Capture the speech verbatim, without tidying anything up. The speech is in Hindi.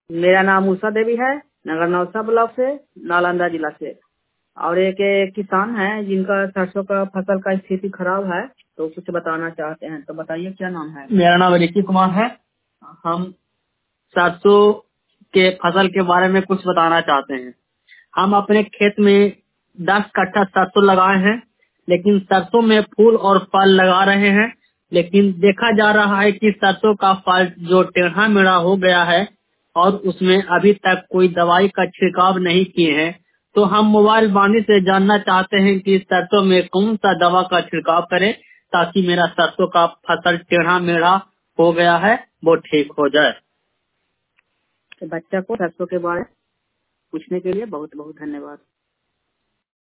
मेरा नाम उषा देवी है, नगर नौसा ब्लॉक से, नालंदा जिला से। और एक एक किसान है जिनका सरसों का फसल का स्थिति खराब है, तो कुछ बताना चाहते हैं, तो बताइए क्या नाम है। मेरा नाम रिकी कुमार है। हम सरसों के फसल के बारे में कुछ बताना चाहते हैं। हम अपने खेत में दस कट्ठा सरसों लगाए हैं, लेकिन सरसों में फूल और फल लगा रहे हैं, लेकिन देखा जा रहा है कि सरसों का फल जो टेढ़ा मेढ़ा हो गया है और उसमें अभी तक कोई दवाई का छिड़काव नहीं किए हैं। तो हम मोबाइल वाणी से जानना चाहते हैं कि सरसों में कौन सा दवा का छिड़काव करें ताकि मेरा सरसों का फसल टेढ़ा मेढ़ा हो गया है वो ठीक हो जाए। तो बच्चा को सरसों के बारे में पूछने के लिए बहुत बहुत धन्यवाद।